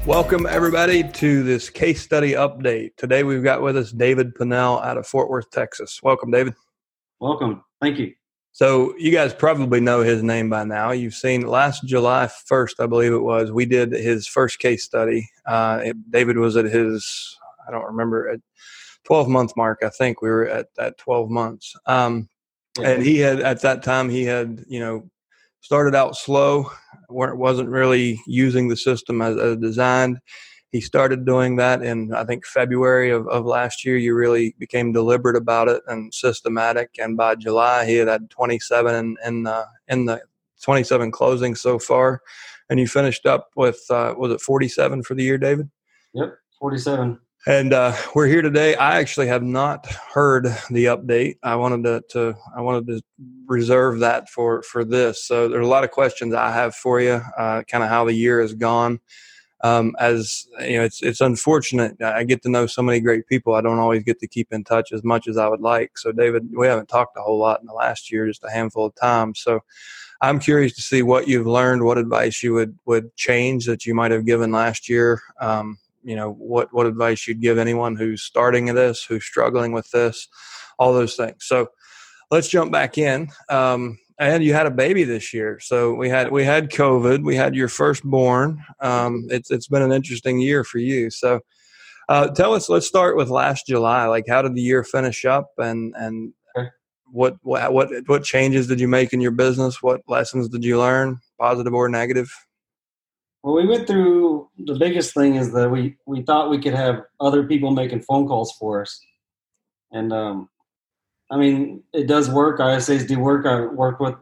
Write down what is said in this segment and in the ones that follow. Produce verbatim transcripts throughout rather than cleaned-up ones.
Welcome, everybody, to this case study update. Today, we've got with us David Pennell out of Fort Worth, Texas. Welcome, David. Welcome. Thank you. So you guys probably know his name by now. You've seen last July first, I believe it was, we did his first case study. Uh, it, David was at his, I don't remember, at twelve-month mark. I think we were at, at twelve months. Um, yeah. And he had, at that time, he had, you know, started out slow, wasn't really using the system as, as designed. He started doing that in, I think, February of, of last year. You really became deliberate about it and systematic. And by July, he had had twenty-seven in, in, uh, in the twenty-seven closings so far. And you finished up with, uh, was it forty-seven for the year, David? Yep, forty-seven. And uh, we're here today. I actually have not heard the update. I wanted to, to I wanted to reserve that for, for this. So there's a lot of questions I have for you, uh, kind of how the year has gone. Um, as you know, it's it's unfortunate. I get to know so many great people. I don't always get to keep in touch as much as I would like. So, David, we haven't talked a whole lot in the last year, just a handful of times. So, I'm curious to see what you've learned, what advice you would would change that you might have given last year. Um, you know, what what advice you'd give anyone who's starting this, who's struggling with this, all those things. So, let's jump back in. Um, And you had a baby this year, so we had we had COVID. We had your firstborn. Um, it's it's been an interesting year for you. So, uh, tell us. Let's start with last July. Like, how did the year finish up, and and what what what what changes did you make in your business? What lessons did you learn, positive or negative? Well, we went through the biggest thing is that we we thought we could have other people making phone calls for us, and um, I mean, it does work. I S As do work. I worked with,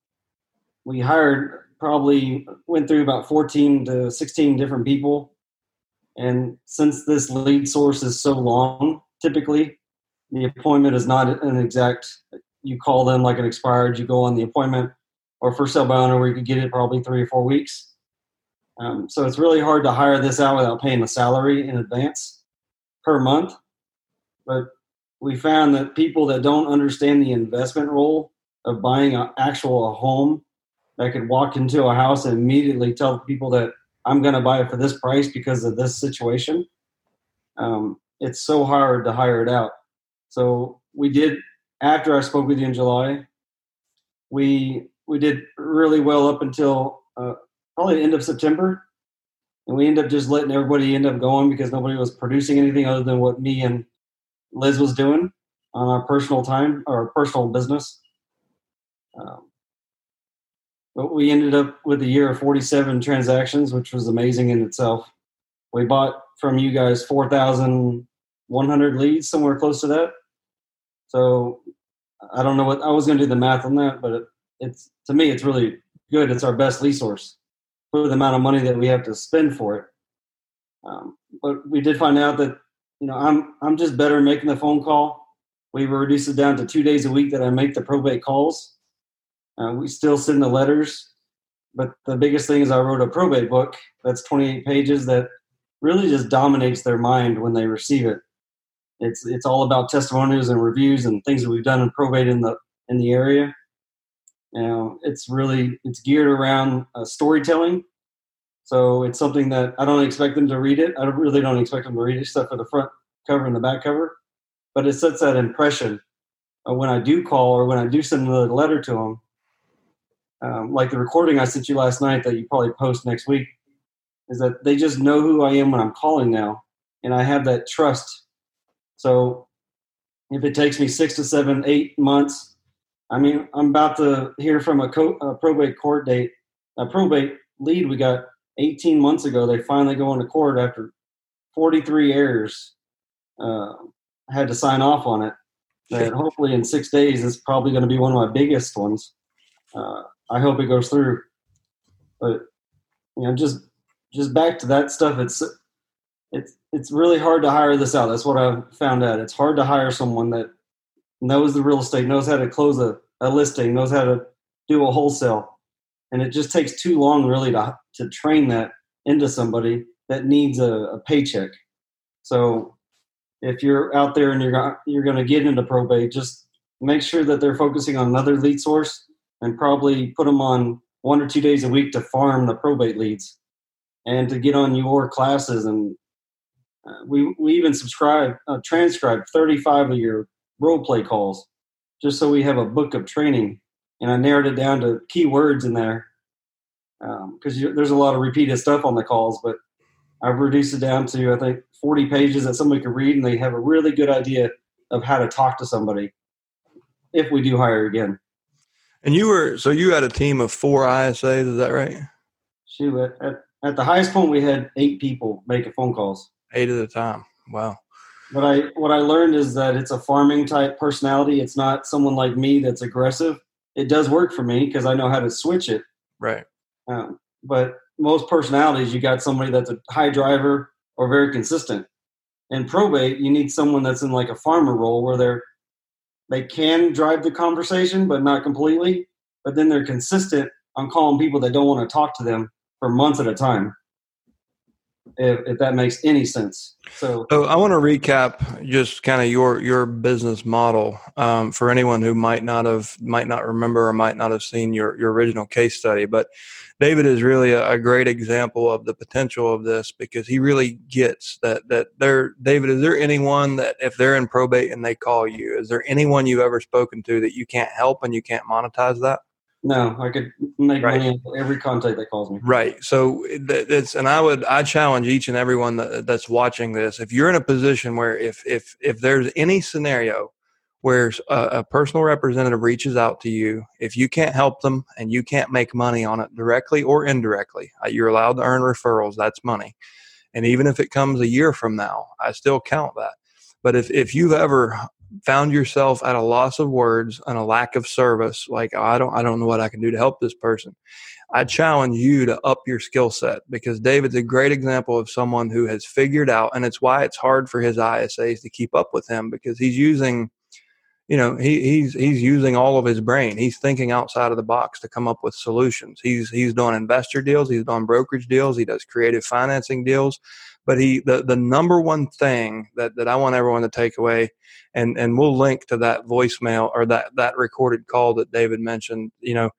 we hired probably, went through about fourteen to sixteen different people. And since this lead source is so long, typically the appointment is not an exact, you call them like an expired, you go on the appointment, or for sale by owner where you could get it probably three or four weeks. Um, so it's really hard to hire this out without paying a salary in advance per month. But we found that people that don't understand the investment role of buying an actual a home, that could walk into a house and immediately tell people that I'm going to buy it for this price because of this situation, um, it's so hard to hire it out. So we did, after I spoke with you in July, we we did really well up until uh, probably the end of September. And we ended up just letting everybody end up going because nobody was producing anything other than what me and Liz was doing on our personal time or personal business. Um, but we ended up with a year of forty-seven transactions, which was amazing in itself. We bought from you guys four thousand one hundred leads, somewhere close to that. So I don't know what, I was going to do the math on that, but it, it's, to me, it's really good. It's our best lead source for the amount of money that we have to spend for it. Um, but we did find out that, you know, I'm I'm just better making the phone call. We reduced it down to two days a week that I make the probate calls. Uh, we still send the letters, but the biggest thing is I wrote a probate book that's twenty-eight pages that really just dominates their mind when they receive it. It's it's all about testimonials and reviews and things that we've done in probate in the in the area. You know, it's really it's geared around uh, storytelling. So it's something that I don't expect them to read it. I really don't expect them to read it except for the front cover and the back cover. But it sets that impression of when I do call or when I do send a letter to them. Um, like the recording I sent you last night that you probably post next week, is that they just know who I am when I'm calling now. And I have that trust. So if it takes me six to seven, eight months, I mean, I'm about to hear from a, co- a probate court date, a probate lead we got eighteen months ago. They finally go into court after forty-three errors. Uh, I had to sign off on it. That hopefully in six days, it's probably going to be one of my biggest ones. Uh, I hope it goes through. But, you know, just just back to that stuff, it's it's it's really hard to hire this out. That's what I found out. It's hard to hire someone that knows the real estate, knows how to close a, a listing, knows how to do a wholesale. And it just takes too long really to to train that into somebody that needs a, a paycheck. So if you're out there and you're you're going to get into probate, just make sure that they're focusing on another lead source and probably put them on one or two days a week to farm the probate leads. and to get on your classes. And uh, we we even subscribe uh, transcribed thirty-five of your role play calls, just so we have a book of training. And I narrowed it down to key words in there, because um, there's a lot of repeated stuff on the calls, but I've reduced it down to, I think, forty pages that somebody can read, and they have a really good idea of how to talk to somebody if we do hire again. And you were, so you had a team of four I S As, is that right? Shoot, at, at, at the highest point, we had eight people making phone calls. Eight at a time. Wow. But I, what I learned is that it's a farming type personality. It's not someone like me that's aggressive. It does work for me because I know how to switch it. Right. Um, but most personalities, you got somebody that's a high driver or very consistent. In probate, you need someone that's in like a farmer role where they're they can drive the conversation, but not completely. But then they're consistent on calling people that don't want to talk to them for months at a time. If, if that makes any sense. So, so I want to recap just kind of your your business model um, for anyone who might not have might not remember or might not have seen your your original case study. But David is really a, a great example of the potential of this, because he really gets that that there. David, is there anyone that if they're in probate and they call you, is there anyone you've ever spoken to that you can't help and you can't monetize that? No, I could make right. money on every contact that calls me. Right. So it's, and I would, I challenge each and everyone that, that's watching this. If you're in a position where if, if, if there's any scenario where a, a personal representative reaches out to you, if you can't help them and you can't make money on it directly or indirectly, you're allowed to earn referrals. That's money. And even if it comes a year from now, I still count that. But if, if you've ever found yourself at a loss of words and a lack of service, like, oh, I don't, I don't know what I can do to help this person, I challenge you to up your skill set, because David's a great example of someone who has figured out, and it's why it's hard for his I S As to keep up with him, because he's using, you know, he, he's he's using all of his brain. He's thinking outside of the box to come up with solutions. He's he's doing investor deals. He's doing brokerage deals. He does creative financing deals. But he the, the number one thing that, that I want everyone to take away, and, and we'll link to that voicemail or that, that recorded call that David mentioned, you know,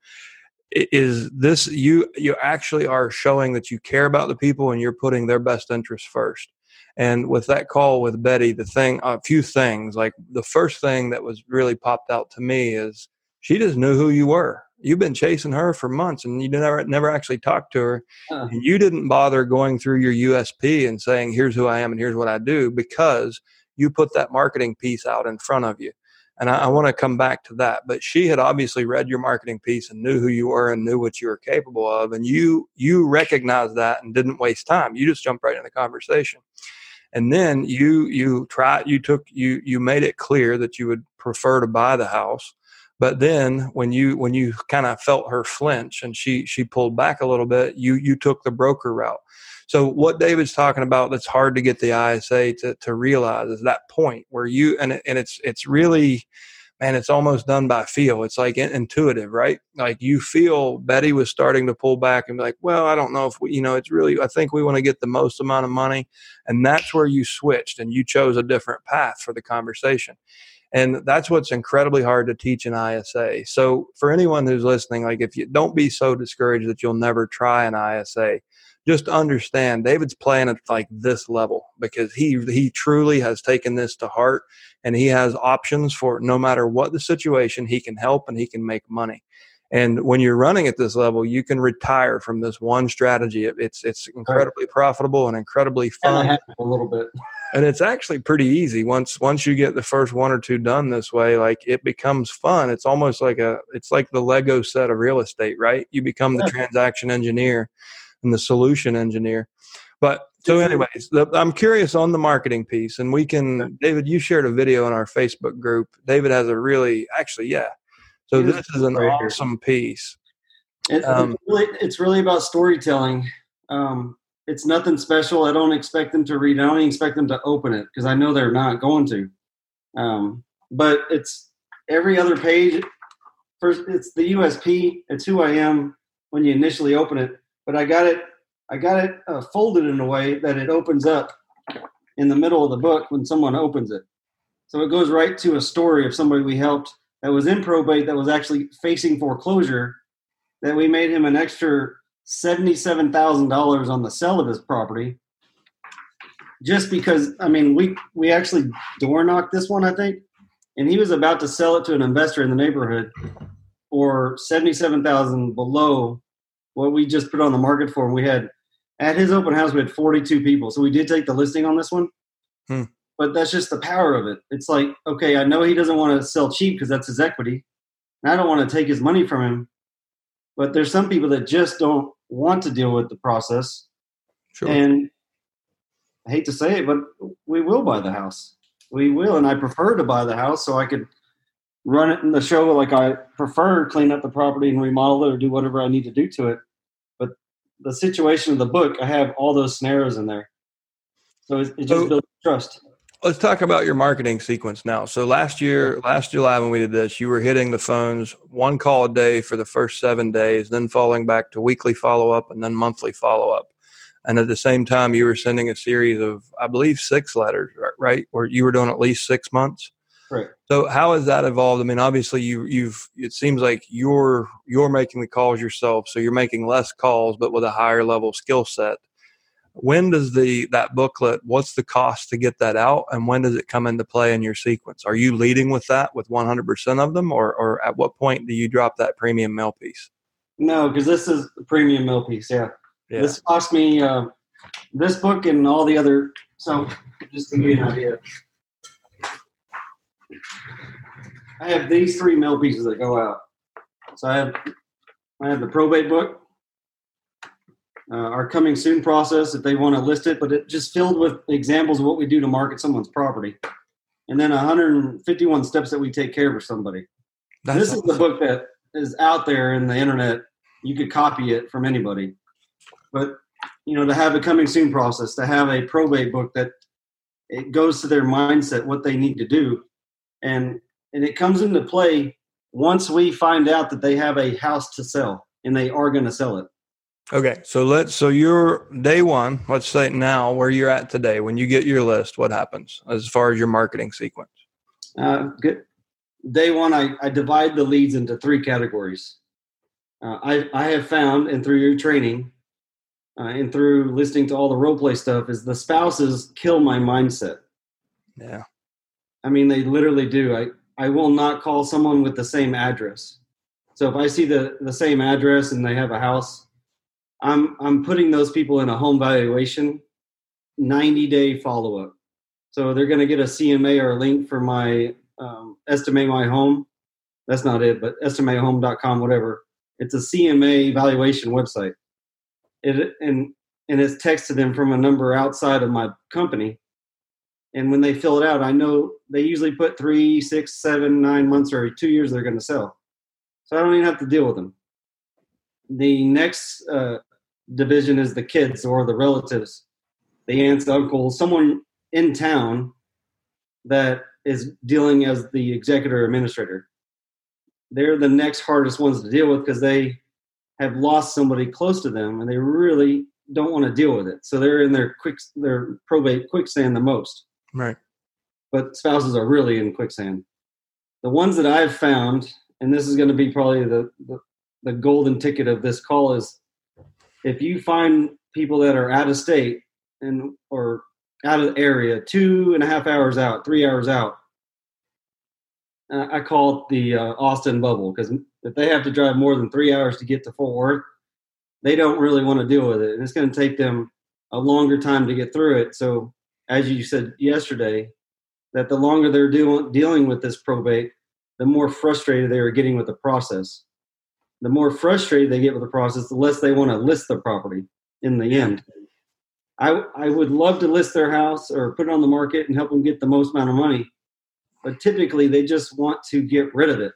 is this, you you actually are showing that you care about the people and you're putting their best interests first. And with that call with Betty, the thing, a few things, like the first thing that was really popped out to me is she just knew who you were. You've been chasing her for months and you never, never actually talked to her. Uh, and you didn't bother going through your U S P and saying, here's who I am and here's what I do, because you put that marketing piece out in front of you. And I, I want to come back to that. But she had obviously read your marketing piece and knew who you were and knew what you were capable of. And you, you recognized that and didn't waste time. You just jumped right in the conversation. And then you, you tried, you took, you, you made it clear that you would prefer to buy the house. But then when you, when you kind of felt her flinch and she, she pulled back a little bit, you, you took the broker route. So what David's talking about, that's hard to get the I S A to, to realize, is that point where you, and, it, and it's, it's really, man, it's almost done by feel. It's like intuitive, right? Like you feel Betty was starting to pull back and be like, well, I don't know if we, you know, it's really, I think we want to get the most amount of money. And that's where you switched and you chose a different path for the conversation. And that's what's incredibly hard to teach an I S A. So for anyone who's listening, like if you don't be so discouraged that you'll never try an I S A, just understand David's playing at like this level because he he truly has taken this to heart, and he has options for no matter what the situation, he can help and he can make money. And when you're running at this level, you can retire from this one strategy. It's it's incredibly profitable and incredibly fun. And a little bit. And it's actually pretty easy once once you get the first one or two done this way. Like it becomes fun. It's almost like a it's like the Lego set of real estate, right? You become the transaction engineer and the solution engineer. But so anyways, the, I'm curious on the marketing piece, and we can, David, you shared a video in our Facebook group. David has a really, actually, yeah. So this is an awesome piece. It, um, it's, really, it's really about storytelling. Um, it's nothing special. I don't expect them to read. I don't even expect them to open it because I know they're not going to. Um, but it's every other page. First, it's the U S P. It's who I am when you initially open it. But I got it. I got it uh, folded in a way that it opens up in the middle of the book when someone opens it. So it goes right to a story of somebody we helped that was in probate that was actually facing foreclosure, that we made him an extra seventy-seven thousand dollars on the sale of his property. Just because, I mean, we, we actually door knocked this one, I think, and he was about to sell it to an investor in the neighborhood for seventy-seven thousand dollars below what we just put on the market for. And we had, at his open house, we had forty-two people. So we did take the listing on this one. Hmm. But that's just the power of it. It's like, okay, I know he doesn't want to sell cheap because that's his equity. And I don't want to take his money from him. But there's some people that just don't want to deal with the process. Sure. And I hate to say it, but we will buy the house. We will. And I prefer to buy the house so I could run it in the show like I prefer, clean up the property and remodel it or do whatever I need to do to it. But the situation of the book, I have all those scenarios in there. So it, it just so, builds trust. Let's talk about your marketing sequence now. So last year, last July when we did this, you were hitting the phones one call a day for the first seven days, then falling back to weekly follow-up and then monthly follow-up. And at the same time, you were sending a series of, I believe, six letters, right? Or you were doing at least six months. Right. So how has that evolved? I mean, obviously, you, you've. It seems like you're you're making the calls yourself, so you're making less calls, but with a higher level skill set. When does the that booklet? What's the cost to get that out, and when does it come into play in your sequence? Are you leading with that with one hundred percent of them, or or at what point do you drop that premium mail piece? No, because this is the premium mail piece. Yeah, yeah. This cost me uh, this book and all the other. So just to give you an idea. I have these three mail pieces that go out. So I have I have the probate book, uh, our coming soon process if they want to list it, but it just filled with examples of what we do to market someone's property. And then one hundred fifty-one steps that we take care of somebody. That's this awesome. Is the book that is out there in the internet. You could copy it from anybody. But, you know, to have a coming soon process, to have a probate book that it goes to their mindset, what they need to do. And and it comes into play once we find out that they have a house to sell and they are going to sell it. Okay. So let's, so you're day one, let's say now where you're at today, when you get your list, what happens as far as your marketing sequence? Uh, good. Day one, I, I divide the leads into three categories. Uh, I, I have found, and through your training uh, and through listening to all the role play stuff, is the spouses kill my mindset. Yeah. I mean, they literally do. I, I will not call someone with the same address. So if I see the, the same address and they have a house, I'm I'm putting those people in a home valuation ninety-day follow-up. So they're going to get a C M A or a link for my um, Estimate My Home. That's not it, but estimate home dot com, whatever. It's a C M A valuation website. It and and it's texted them from a number outside of my company. And when they fill it out, I know they usually put three, six, seven, nine months or two years they're going to sell. So I don't even have to deal with them. The next uh, division is the kids or the relatives, the aunts, the uncles, someone in town that is dealing as the executor or administrator. They're the next hardest ones to deal with because they have lost somebody close to them and they really don't want to deal with it. So they're in their quick, their probate quicksand the most. Right. But spouses are really in quicksand. The ones that I've found, and this is going to be probably the, the, the golden ticket of this call, is if you find people that are out of state and or out of the area, two and a half hours out, three hours out, uh, I call it the uh, Austin bubble, because if they have to drive more than three hours to get to Fort Worth, they don't really want to deal with it. And it's going to take them a longer time to get through it. So as you said yesterday, that the longer they're do- dealing with this probate, the more frustrated they are getting with the process. The more frustrated they get with the process, the less they want to list the property in the end. I, I would love to list their house or put it on the market and help them get the most amount of money. But typically they just want to get rid of it.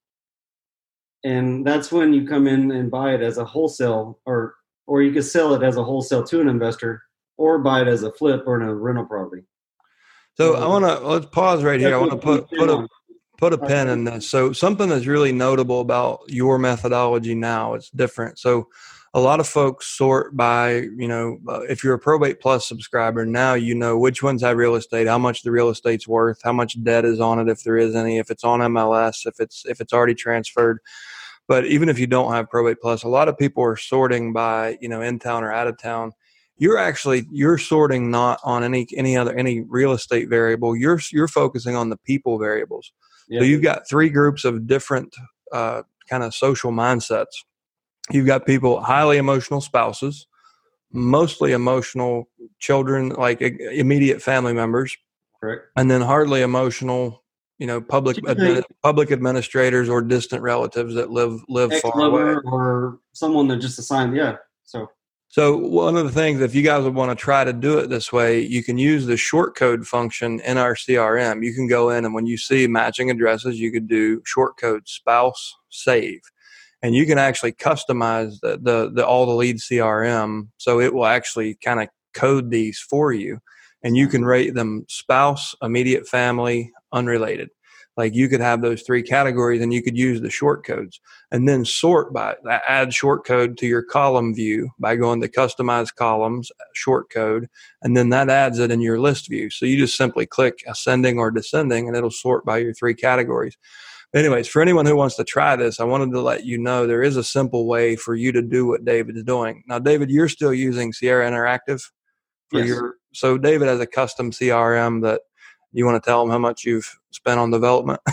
And that's when you come in and buy it as a wholesale, or or you could sell it as a wholesale to an investor, or buy it as a flip or in a rental property. So I want to, let's pause right here. I want to put, put a, put a pin in this. So something that's really notable about your methodology now, it's different. So a lot of folks sort by, you know, uh, if you're a Probate Plus subscriber, now you know which ones have real estate, how much the real estate's worth, how much debt is on it, if there is any, if it's on M L S, if it's, if it's already transferred. But even if you don't have Probate Plus, a lot of people are sorting by, you know, in town or out of town. You're actually, you're sorting not on any, any other, any real estate variable. You're, you're focusing on the people variables. Yeah. So you've got three groups of different uh, kind of social mindsets. You've got people, highly emotional spouses, mostly emotional children, like immediate family members. Correct. And then hardly emotional, you know, public admin, public administrators or distant relatives that live live far away, or someone that just assigned. Yeah. So, so one of the things, if you guys would want to try to do it this way, you can use the short code function in our C R M. You can go in, and when you see matching addresses, you could do short code spouse save. And you can actually customize the, the, the all the lead C R M, so it will actually kind of code these for you, and you can rate them spouse, immediate family, unrelated. Like you could have those three categories, and you could use the short codes, and then sort by add short code to your column view by going to customize columns, short code, and then that adds it in your list view. So you just simply click ascending or descending, and it'll sort by your three categories. Anyways, for anyone who wants to try this, I wanted to let you know there is a simple way for you to do what David's doing. Now, David, you're still using Sierra Interactive for yes. your. So David has a custom C R M that you want to tell him how much you've spent on development.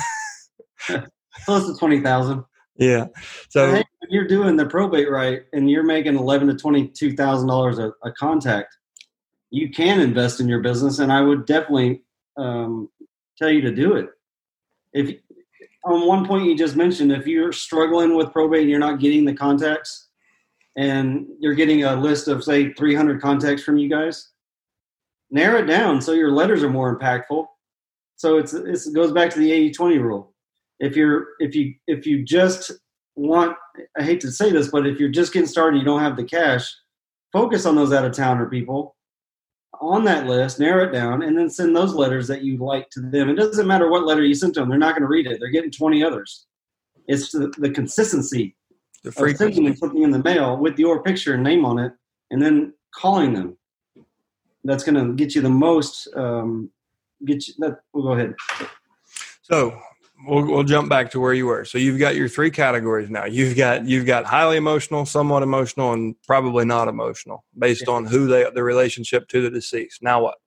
Close to twenty thousand. Yeah. So hey, if you're doing the probate right, and you're making eleven to twenty-two thousand dollars a contact, you can invest in your business, and I would definitely um, tell you to do it. If on one point you just mentioned, if you're struggling with probate and you're not getting the contacts, and you're getting a list of, say, three hundred contacts from you guys, narrow it down so your letters are more impactful. So it's, it's it goes back to the eighty twenty rule. If you're if you if you just want, I hate to say this, but if you're just getting started, you don't have the cash, focus on those out-of-towner people on that list, narrow it down, and then send those letters that you like to them. It doesn't matter what letter you sent to them. They're not going to read it. They're getting twenty others. It's the, the consistency the of sending them something in the mail with your picture and name on it, and then calling them. That's going to get you the most, um, get you, that, we'll go ahead. So we'll, we'll jump back to where you were. So you've got your three categories now. You've got, you've got highly emotional, somewhat emotional, and probably not emotional based yeah. on who they, the relationship to the deceased. Now what?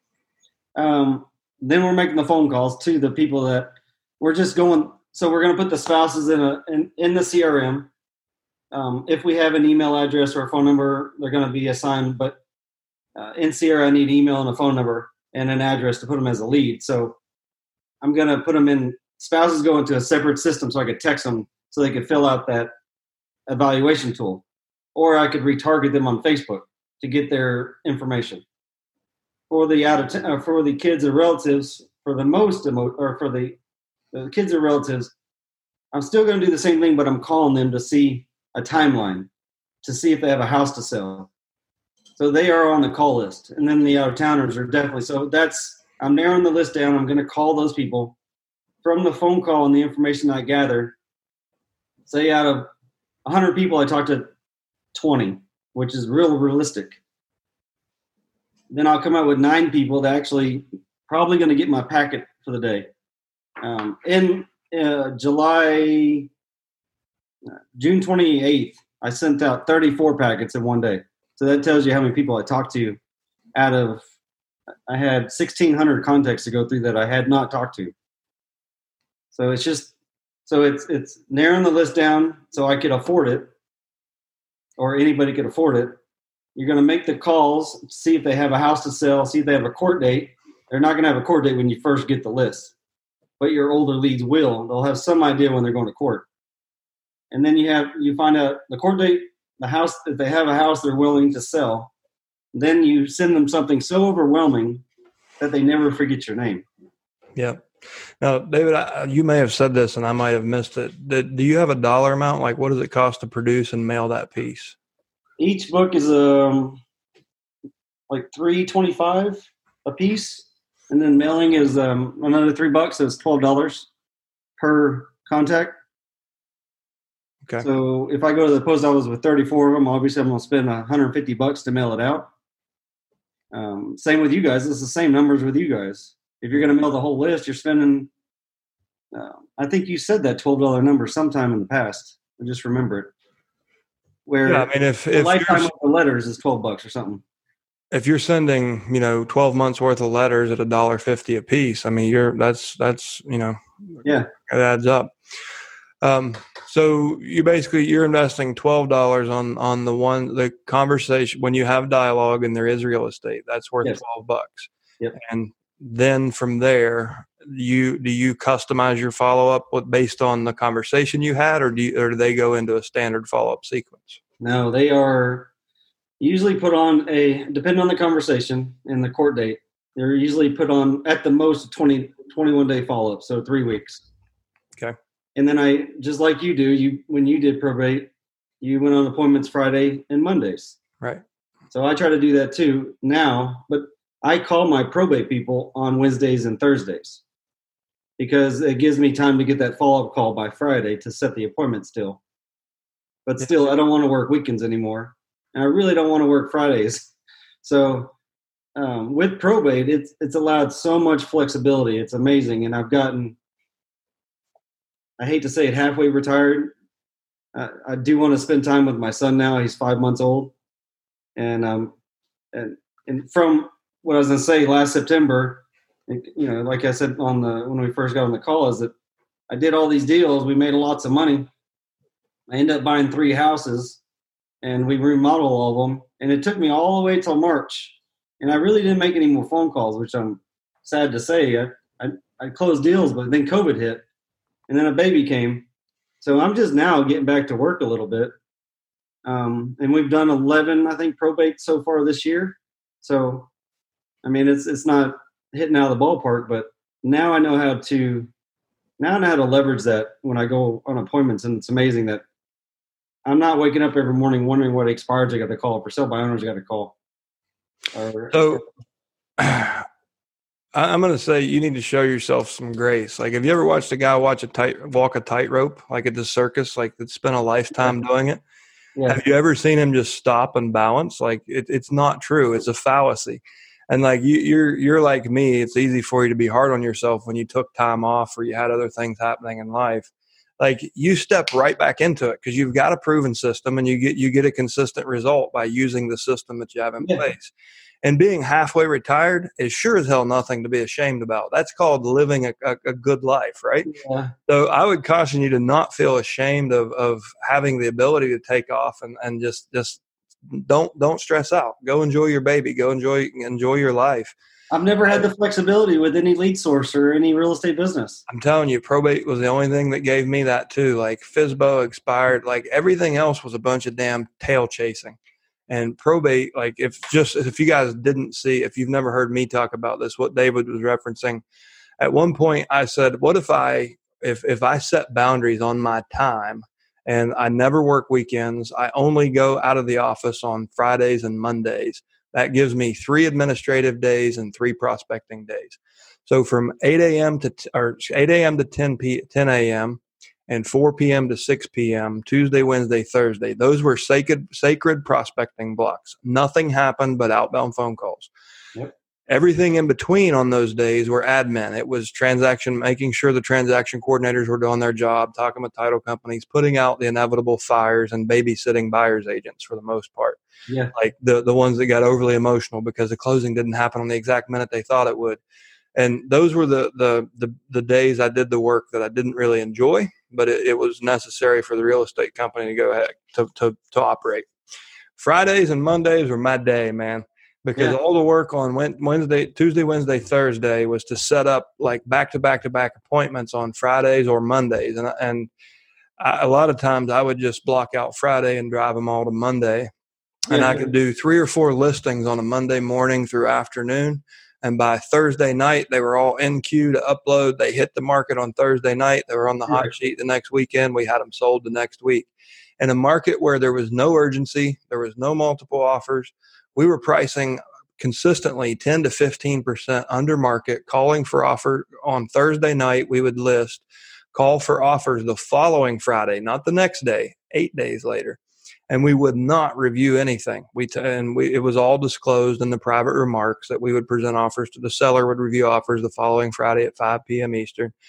Um, then we're making the phone calls to the people that we're just going. So we're going to put the spouses in a, in, in the C R M. Um, if we have an email address or a phone number, they're going to be assigned, but uh, in Sierra, I need email and a phone number and an address to put them as a lead. So I'm going to put them in, spouses go into a separate system so I could text them so they could fill out that evaluation tool. Or I could retarget them on Facebook to get their information. For the out of t- uh, for the kids or relatives, for the most emo- or for the, the kids or relatives, I'm still going to do the same thing, but I'm calling them to see a timeline, to see if they have a house to sell. So they are on the call list. And then the out-of-towners are definitely. So that's, I'm narrowing the list down. I'm going to call those people from the phone call and the information I gather. Say out of one hundred people, I talk to twenty, which is real realistic. Then I'll come out with nine people that actually probably going to get my packet for the day. Um, in uh, July, June twenty-eighth, I sent out thirty-four packets in one day. So that tells you how many people I talked to out of, I had sixteen hundred contacts to go through that I had not talked to. So it's just, so it's, it's narrowing the list down so I could afford it, or anybody could afford it. You're going to make the calls, see if they have a house to sell, see if they have a court date. They're not going to have a court date when you first get the list, but your older leads will. They'll have some idea when they're going to court. And then you have, you find out the court date, the house, if they have a house they're willing to sell, then you send them something so overwhelming that they never forget your name. Yeah. Now, David, I, you may have said this and I might have missed it. Do you have a dollar amount? Like, what does it cost to produce and mail that piece? Each book is um like three twenty-five a piece, and then mailing is um another three bucks. So it's twelve dollars per contact. Okay. So if I go to the post office with thirty-four of them, obviously I'm going to spend one hundred fifty bucks to mail it out. Um, same with you guys. It's the same numbers with you guys. If you're going to mail the whole list, you're spending, uh, I think you said that twelve dollars number sometime in the past. I just remember it. Where Yeah, I mean, if the if lifetime you're, of the letters is twelve bucks or something. if you're sending, you know, twelve months worth of letters at a dollar fifty a piece, I mean, you're that's that's you know, Yeah, it adds up. Um, so you basically you're investing twelve dollars on on the one the conversation when you have dialogue and there is real estate. That's worth yes. twelve bucks. Yep. And then from there, you do you customize your follow up with based on the conversation you had, or do you, or do they go into a standard follow up sequence? No, they are usually put on a depending on the conversation and the court date. They're usually put on at the most twenty, twenty-one day follow up, so three weeks. Okay. And then I just like you do, you when you did probate, you went on appointments Friday and Mondays. Right. So I try to do that too now, but I call my probate people on Wednesdays and Thursdays because it gives me time to get that follow up call by Friday to set the appointment still. But still, I don't want to work weekends anymore. And I really don't want to work Fridays. So um, with probate, it's it's allowed so much flexibility. It's amazing. And I've gotten, I hate to say it, halfway retired. I, I do want to spend time with my son now. He's five months old. And um, and and from what I was going to say last September, you know, like I said on the when we first got on the call, is that I did all these deals. We made lots of money. I ended up buying three houses, and we remodeled all of them. And it took me all the way till March, and I really didn't make any more phone calls, which I'm sad to say. I I, I closed deals, but then COVID hit, and then a baby came. So I'm just now getting back to work a little bit. Um, and we've done eleven, I think, probates so far this year. So, I mean, it's it's not hitting out of the ballpark, but now I know how to now I know how to leverage that when I go on appointments, and it's amazing that I'm not waking up every morning wondering what expires I got to call, for sale by owners I got to call. Or, So I'm going to say you need to show yourself some grace. Like, have you ever watched a guy watch a tight walk a tightrope, like at the circus, like that spent a lifetime doing it? Yeah. Have you ever seen him just stop and balance? Like it, it's not true. It's a fallacy. And like you, you're you're like me. It's easy for you to be hard on yourself when you took time off or you had other things happening in life. Like you step right back into it because you've got a proven system and you get you get a consistent result by using the system that you have in yeah. place. And being halfway retired is sure as hell nothing to be ashamed about. That's called living a, a, a good life, right? Yeah. So I would caution you to not feel ashamed of of having the ability to take off and, and just just don't don't stress out. Go enjoy your baby. Go enjoy enjoy your life. I've never had the flexibility with any lead source or any real estate business. I'm telling you, probate was the only thing that gave me that too. Like F S B O expired, like everything else was a bunch of damn tail chasing. And probate, like if just if you guys didn't see, if you've never heard me talk about this, what David was referencing, at one point I said, what if I if if I set boundaries on my time and I never work weekends, I only go out of the office on Fridays and Mondays. That gives me three administrative days and three prospecting days. So from eight a.m. to or eight a.m. to ten a.m. and four p.m. to six p.m., Tuesday, Wednesday, Thursday. Those were sacred sacred prospecting blocks. Nothing happened but outbound phone calls. Yep. Everything in between on those days were admin. It was transaction, making sure the transaction coordinators were doing their job, talking with title companies, putting out the inevitable fires, and babysitting buyers agents for the most part. Yeah. Like the, the ones that got overly emotional because the closing didn't happen on the exact minute they thought it would. And those were the the the, the days I did the work that I didn't really enjoy, but it, it was necessary for the real estate company to go ahead to, to, to operate. Fridays and Mondays were my day, man, because yeah. all the work on Wednesday, Tuesday, Wednesday, Thursday was to set up like back to back to back appointments on Fridays or Mondays. And, and I, a lot of times I would just block out Friday and drive them all to Monday. And yeah. I could do three or four listings on a Monday morning through afternoon. And by Thursday night, they were all in queue to upload. They hit the market on Thursday night. They were on the hot sheet the next weekend. We had them sold the next week. In a market where there was no urgency, there was no multiple offers, we were pricing consistently ten to fifteen percent under market, calling for offer on Thursday night. We would list, call for offers the following Friday, not the next day, eight days later. And we would not review anything. We t- and we, it was all disclosed in the private remarks that we would present offers to the seller, would review offers the following Friday at five p.m. Eastern.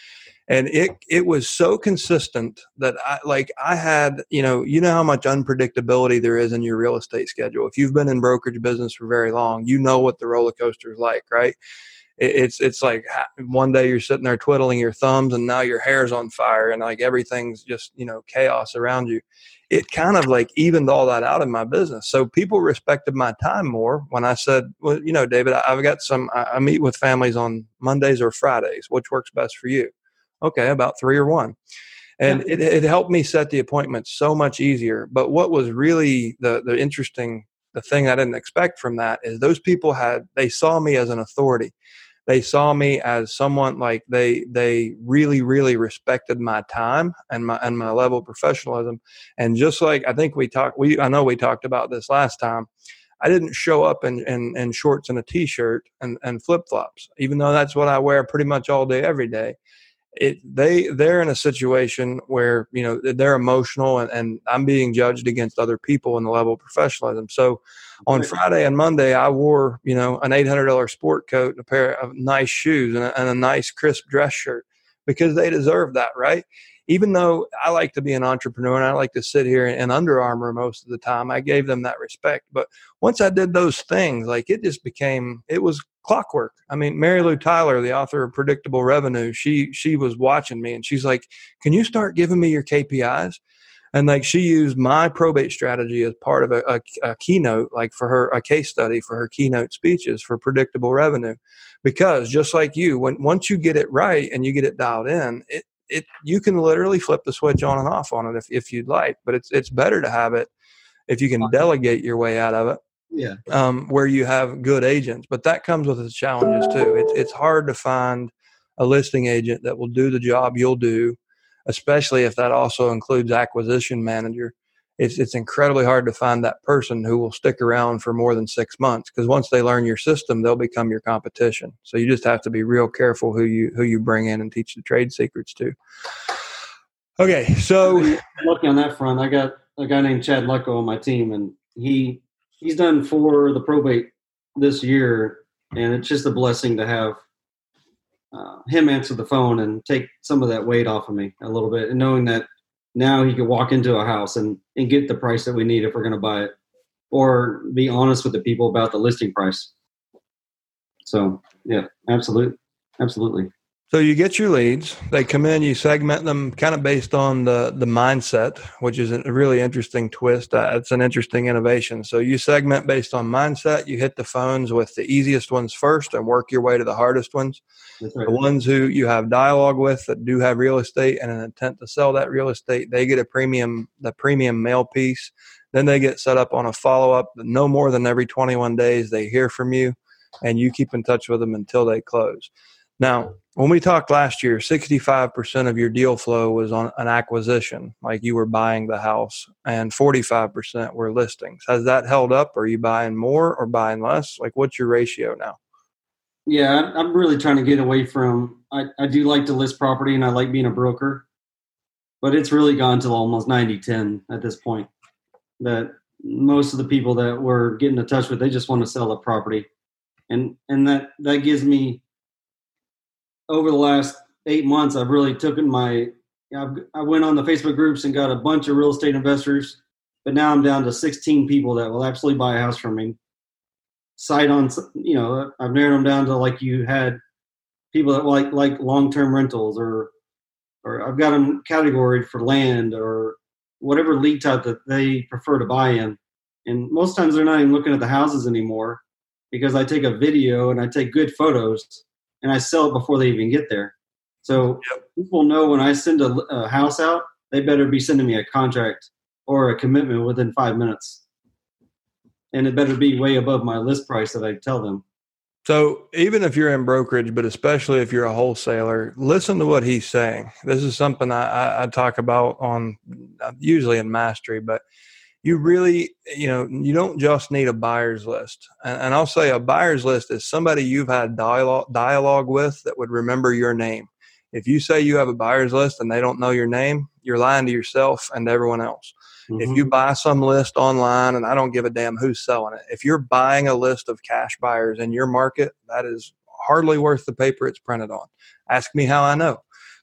And it it was so consistent that I like I had, you know, you know how much unpredictability there is in your real estate schedule. If you've been in brokerage business for very long, you know what the roller coaster is like, right? It, it's it's like one day you're sitting there twiddling your thumbs and now your hair's on fire and like everything's just, you know, chaos around you. It kind of like evened all that out in my business. So people respected my time more when I said, well, you know, David, I've got some, I, I meet with families on Mondays or Fridays. Which works best for you? Okay, about three or one. And it, it helped me set the appointment so much easier. But what was really the, the interesting, the thing I didn't expect from that is those people had, they saw me as an authority. They saw me as someone like they, they really, really respected my time and my, and my level of professionalism. And just like, I think we talked, we, I know we talked about this last time. I didn't show up in, in, in shorts and a t-shirt and, and flip flops, even though that's what I wear pretty much all day, every day. It, they, they're in a situation where, you know, they're emotional and, and I'm being judged against other people in the level of professionalism. So on Friday and Monday, I wore, you know, an eight hundred dollars sport coat and a pair of nice shoes and a, and a nice crisp dress shirt because they deserve that, right? Even though I like to be an entrepreneur and I like to sit here in Under Armour most of the time, I gave them that respect. But once I did those things, like it just became, it was clockwork. I mean, Mary Lou Tyler, the author of Predictable Revenue, she she was watching me and she's like, can you start giving me your K P Is? And like she used my probate strategy as part of a, a, a keynote, like for her, a case study for her keynote speeches for Predictable Revenue. Because just like you, when once you get it right and you get it dialed in, it it you can literally flip the switch on and off on it if, if you'd like. But it's it's better to have it if you can delegate your way out of it. Yeah. Um, where you have good agents, but that comes with its challenges too. It's it's hard to find a listing agent that will do the job you'll do, especially if that also includes acquisition manager. It's it's incredibly hard to find that person who will stick around for more than six months because once they learn your system, they'll become your competition. So you just have to be real careful who you who you bring in and teach the trade secrets to. Okay, so lucky on that front, I got a guy named Chad Lucko on my team, and he. He's done for the probate this year, and it's just a blessing to have uh, him answer the phone and take some of that weight off of me a little bit, and knowing that now he can walk into a house and, and get the price that we need if we're going to buy it, or be honest with the people about the listing price. So, yeah, absolutely. Absolutely. So you get your leads, they come in, you segment them kind of based on the, the mindset, which is a really interesting twist. Uh, it's an interesting innovation. So you segment based on mindset, you hit the phones with the easiest ones first and work your way to the hardest ones. That's right. The ones who you have dialogue with that do have real estate and an intent to sell that real estate, they get a premium, the premium mail piece. Then they get set up on a follow-up. No more than every twenty-one days, they hear from you and you keep in touch with them until they close. Now, when we talked last year, sixty-five percent of your deal flow was on an acquisition, like you were buying the house, and forty-five percent were listings. Has that held up? Are you buying more or buying less? Like, what's your ratio now? Yeah, I'm really trying to get away from, I, I do like to list property and I like being a broker, but it's really gone to almost ninety ten at this point. That most of the people that we're getting in touch with, they just want to sell a property. And, and that, that gives me, over the last eight months, I've really taken my, I've, I went on the Facebook groups and got a bunch of real estate investors, but now I'm down to sixteen people that will absolutely buy a house from me. Sight on, you know, I've narrowed them down to like you had people that like, like long-term rentals, or, or I've got them categorized for land or whatever lead type that they prefer to buy in. And most times they're not even looking at the houses anymore because I take a video and I take good photos and I sell it before they even get there. So yep. People know when I send a, a house out, they better be sending me a contract or a commitment within five minutes. And it better be way above my list price that I tell them. So even if you're in brokerage, but especially if you're a wholesaler, listen to what he's saying. This is something I, I, I talk about on usually in Mastery, but you really, you know, you don't just need a buyer's list. And, and I'll say a buyer's list is somebody you've had dialogue, dialogue with that would remember your name. If you say you have a buyer's list and they don't know your name, you're lying to yourself and everyone else. Mm-hmm. If you buy some list online, and I don't give a damn who's selling it, if you're buying a list of cash buyers in your market, that is hardly worth the paper it's printed on. Ask me how I know.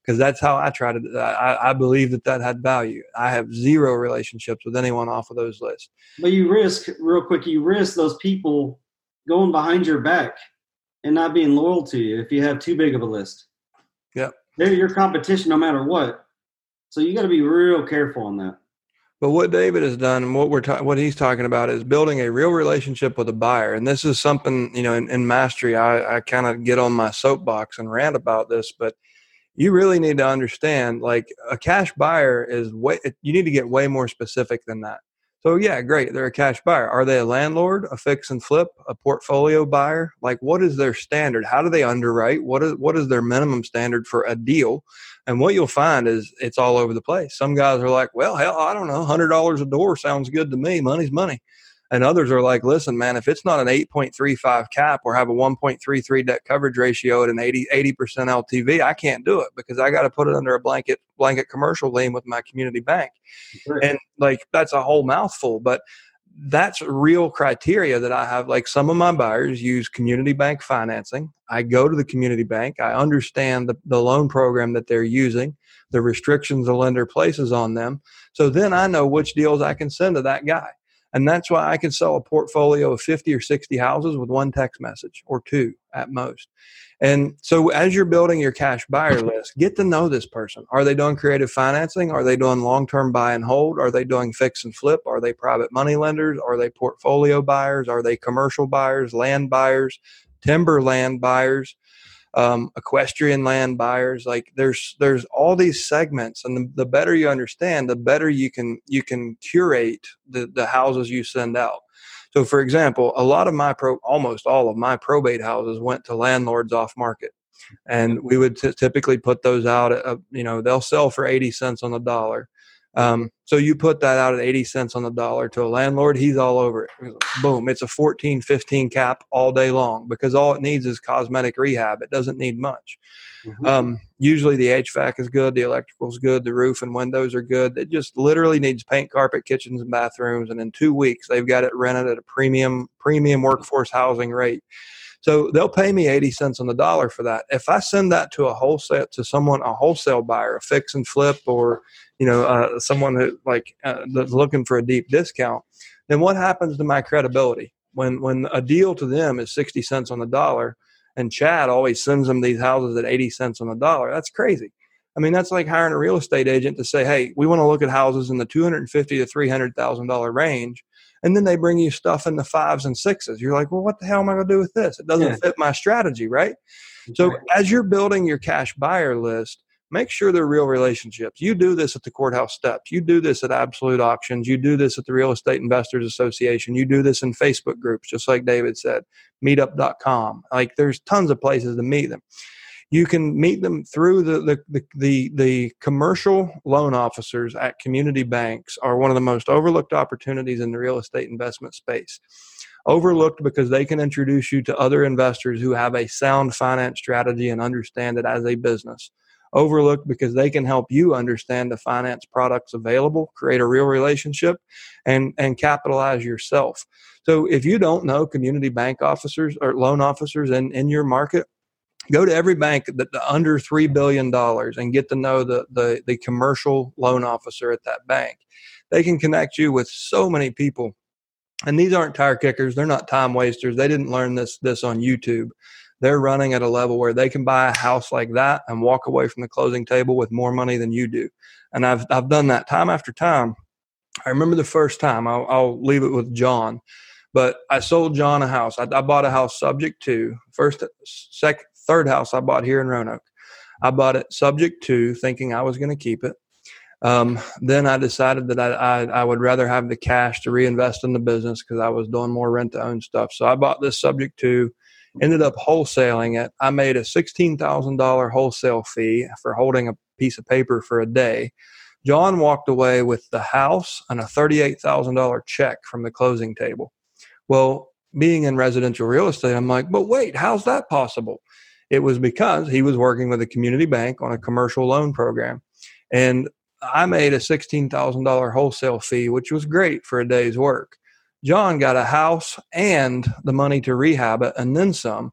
because that's how I try to, I, I believe that that had value. I have zero relationships with anyone off of those lists. But you risk, real quick, you risk those people going behind your back and not being loyal to you if you have too big of a list. Yep. They're your competition no matter what. So you got to be real careful on that. But what David has done and what we're ta- what he's talking about is building a real relationship with a buyer. And this is something, you know, in, in mastery, I, I kind of get on my soapbox and rant about this, but you really need to understand, like, a cash buyer is way, you need to get way more specific than that. So yeah, great. They're a cash buyer. Are they a landlord, a fix and flip, a portfolio buyer? Like, what is their standard? How do they underwrite? What is, what is their minimum standard for a deal? And what you'll find is it's all over the place. Some guys are like, well, hell, I don't know, one hundred dollars a door sounds good to me. Money's money. And others are like, listen, man, if it's not an eight point three five cap or have a one point three three debt coverage ratio at an eighty, eighty percent L T V, I can't do it because I got to put it under a blanket blanket commercial lien with my community bank. Right. And like, that's a whole mouthful, but that's real criteria that I have. Like, some of my buyers use community bank financing. I go to the community bank. I understand the, the loan program that they're using, the restrictions the lender places on them. So then I know which deals I can send to that guy. And that's why I can sell a portfolio of fifty or sixty houses with one text message or two at most. And so as you're building your cash buyer list, get to know this person. Are they doing creative financing? Are they doing long-term buy and hold? Are they doing fix and flip? Are they private money lenders? Are they portfolio buyers? Are they commercial buyers, land buyers, timber land buyers? Um, equestrian land buyers? Like, there's there's all these segments, and the, the better you understand, the better you can you can curate the, the houses you send out. So, for example, a lot of my pro, almost all of my probate houses went to landlords off market, and we would t- typically put those out at, uh, you know, they'll sell for eighty cents on the dollar. Um, so you put that out at eighty cents on the dollar to a landlord, he's all over it. Boom. It's a fourteen, fifteen cap all day long because all it needs is cosmetic rehab. It doesn't need much. Mm-hmm. Um, usually the H V A C is good. The electrical is good. The roof and windows are good. It just literally needs paint, carpet, kitchens, and bathrooms. And in two weeks, they've got it rented at a premium, premium workforce housing rate. So they'll pay me eighty cents on the dollar for that. If I send that to a wholesale, to someone, a wholesale buyer, a fix and flip, or, you know, uh, someone who like uh, that's looking for a deep discount, then what happens to my credibility? When when a deal to them is sixty cents on the dollar, and Chad always sends them these houses at eighty cents on the dollar, that's crazy. I mean, that's like hiring a real estate agent to say, hey, we want to look at houses in the two hundred fifty thousand to three hundred thousand dollars range. And then they bring you stuff in the fives and sixes. You're like, well, what the hell am I going to do with this? It doesn't yeah. fit my strategy, right? Okay. So as you're building your cash buyer list, make sure they're real relationships. You do this at the courthouse steps. You do this at Absolute Auctions. You do this at the Real Estate Investors Association. You do this in Facebook groups, just like David said, meetup dot com. Like, there's tons of places to meet them. You can meet them through the, the, the, the, the commercial loan officers at community banks are one of the most overlooked opportunities in the real estate investment space. Overlooked because they can introduce you to other investors who have a sound finance strategy and understand it as a business. Overlooked because they can help you understand the finance products available, create a real relationship, and, and capitalize yourself. So if you don't know community bank officers or loan officers in, in your market, go to every bank that under three billion dollars and get to know the, the, the commercial loan officer at that bank. They can connect you with so many people. And these aren't tire kickers. They're not time wasters. They didn't learn this, this on YouTube. They're running at a level where they can buy a house like that and walk away from the closing table with more money than you do. And I've, I've done that time after time. I remember the first time, I'll, I'll leave it with John, but I sold John a house. I, I bought a house subject to first, second, third house I bought here in Roanoke. I bought it subject to, thinking I was going to keep it. Um, then I decided that I, I, I would rather have the cash to reinvest in the business because I was doing more rent to own stuff. So I bought this subject to, ended up wholesaling it. I made a sixteen thousand dollars wholesale fee for holding a piece of paper for a day. John walked away with the house and a thirty-eight thousand dollars check from the closing table. Well, being in residential real estate, I'm like, but wait, how's that possible? It was because he was working with a community bank on a commercial loan program. And I made a sixteen thousand dollars wholesale fee, which was great for a day's work. John got a house and the money to rehab it and then some.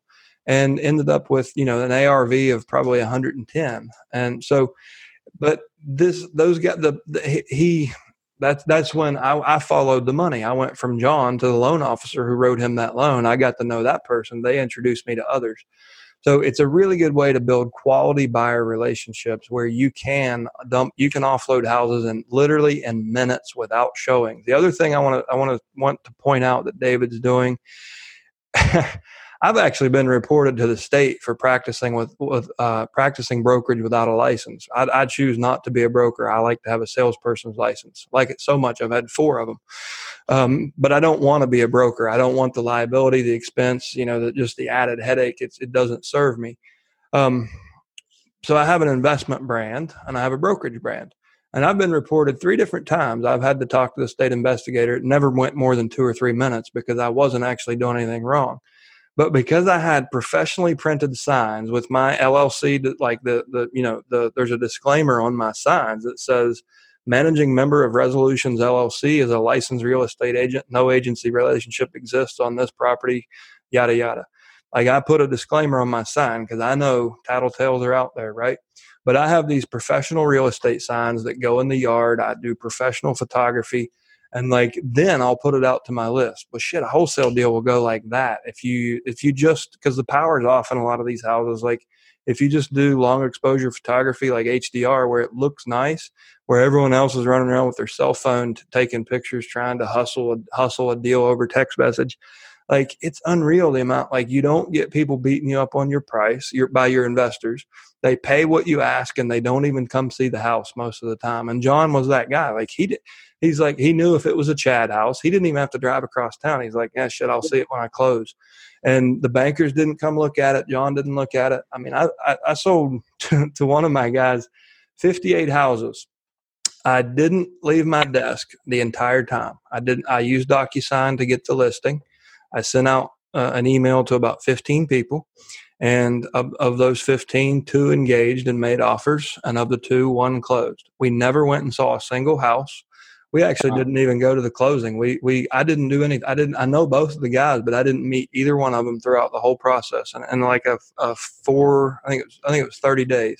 and ended up with, you know, an A R V of probably one hundred ten. And so, but this, those got the, the he, that's, that's when I, I followed the money. I went from John to the loan officer who wrote him that loan. I got to know that person. They introduced me to others. So it's a really good way to build quality buyer relationships where you can dump, you can offload houses in literally in minutes without showing. The other thing I want to, I want to want to point out that David's doing, I've actually been reported to the state for practicing with, with uh, practicing brokerage without a license. I, I choose not to be a broker. I like to have a salesperson's license. I like it so much. I've had four of them. Um, but I don't want to be a broker. I don't want the liability, the expense, you know, the, just the added headache. It's, it doesn't serve me. Um, so I have an investment brand and I have a brokerage brand. And I've been reported three different times. I've had to talk to the state investigator. It never went more than two or three minutes because I wasn't actually doing anything wrong. But because I had professionally printed signs with my L L C, like the, the you know, the there's a disclaimer on my signs that says, managing member of Resolutions L L C is a licensed real estate agent. No agency relationship exists on this property, yada, yada. Like I put a disclaimer on my sign because I know tattletales are out there, right? But I have these professional real estate signs that go in the yard. I do professional photography. And like, then I'll put it out to my list. Well, shit, a wholesale deal will go like that. If you, if you just, because the power is off in a lot of these houses, like if you just do long exposure photography, like H D R, where it looks nice, where everyone else is running around with their cell phone, t- taking pictures, trying to hustle, a, hustle a deal over text message. Like it's unreal the amount, like you don't get people beating you up on your price your, by your investors. They pay what you ask and they don't even come see the house most of the time. And John was that guy. Like he did, he's like, he knew if it was a Chad house, he didn't even have to drive across town. He's like, yeah, shit, I'll see it when I close. And the bankers didn't come look at it. John didn't look at it. I mean, I, I, I sold to, to one of my guys fifty-eight houses. I didn't leave my desk the entire time. I didn't, I used DocuSign to get the listing. I sent out uh, an email to about fifteen people. And of, of those fifteen, two engaged and made offers. And of the two, one closed. We never went and saw a single house. We actually didn't even go to the closing. We, we, I didn't do any, I didn't, I know both of the guys, but I didn't meet either one of them throughout the whole process. And, and like a, a four, I think it was, I think it was thirty days.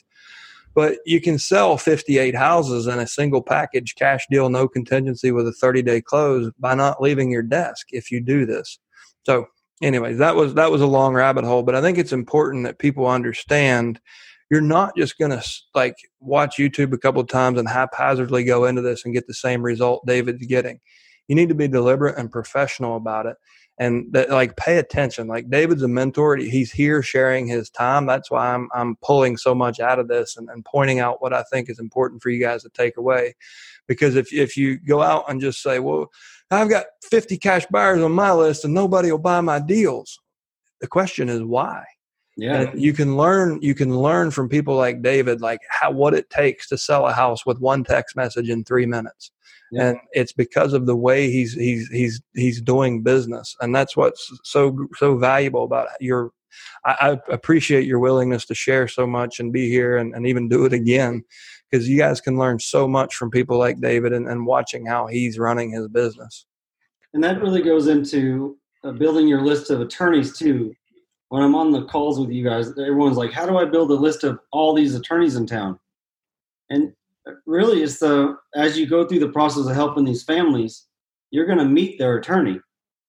But you can sell fifty-eight houses in a single package, cash deal, no contingency with a thirty day close by not leaving your desk if you do this. So anyways, that was, that was a long rabbit hole, but I think it's important that people understand you're not just going to like watch YouTube a couple of times and haphazardly go into this and get the same result David's getting. You need to be deliberate and professional about it. And that, like, pay attention. Like David's a mentor. He's here sharing his time. That's why I'm I'm pulling so much out of this and, and pointing out what I think is important for you guys to take away. Because if if you go out and just say, well, I've got fifty cash buyers on my list and nobody will buy my deals, the question is why? Yeah. And you can learn, you can learn from people like David, like how, what it takes to sell a house with one text message in three minutes. Yeah. And it's because of the way he's, he's, he's, he's doing business. And that's what's so, so valuable about your, I, I appreciate your willingness to share so much and be here and, and even do it again, because you guys can learn so much from people like David and, and watching how he's running his business. And that really goes into uh, building your list of attorneys too. When I'm on the calls with you guys, everyone's like, how do I build a list of all these attorneys in town? And really, it's the, as you go through the process of helping these families, you're going to meet their attorney.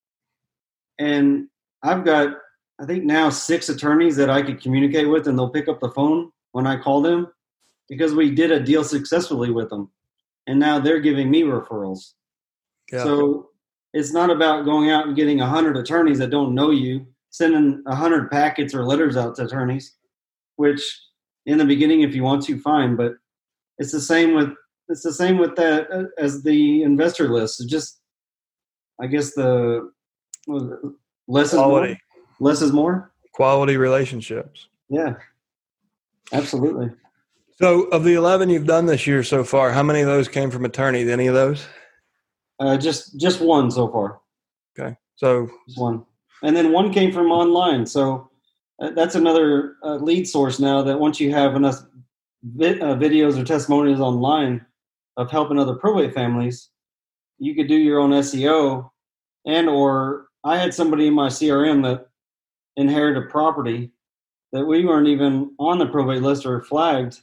And I've got, I think now six attorneys that I could communicate with, and they'll pick up the phone when I call them because we did a deal successfully with them. And now they're giving me referrals. Yeah. So it's not about going out and getting a hundred attorneys that don't know you, sending a hundred packets or letters out to attorneys, which in the beginning, if you want to, fine. But it's the same with, it's the same with that as the investor list. It's just, I guess the less Quality. is more. Less is more. Quality relationships. Yeah, absolutely. So of the eleven you've done this year so far, how many of those came from attorneys? Any of those? Uh, just, just one so far. Okay. So just one. And then one came from online. So uh, that's another uh, lead source now, that once you have enough vi- uh, videos or testimonials online of helping other probate families, you could do your own S E O. And or I had somebody in my C R M that inherit a property that we weren't even on the probate list or flagged.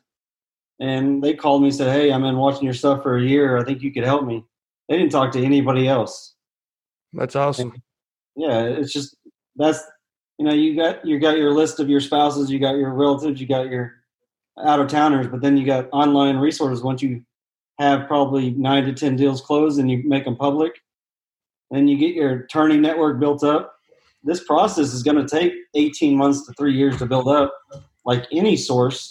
And they called me and said, "Hey, I've been watching your stuff for a year. I think you could help me." They didn't talk to anybody else. That's awesome. And yeah, it's just that's you know you got you got your list of your spouses, you got your relatives, you got your out of towners, but then you got online resources. Once you have probably nine to ten deals closed and you make them public, and you get your attorney network built up. This process is going to take eighteen months to three years to build up, like any source.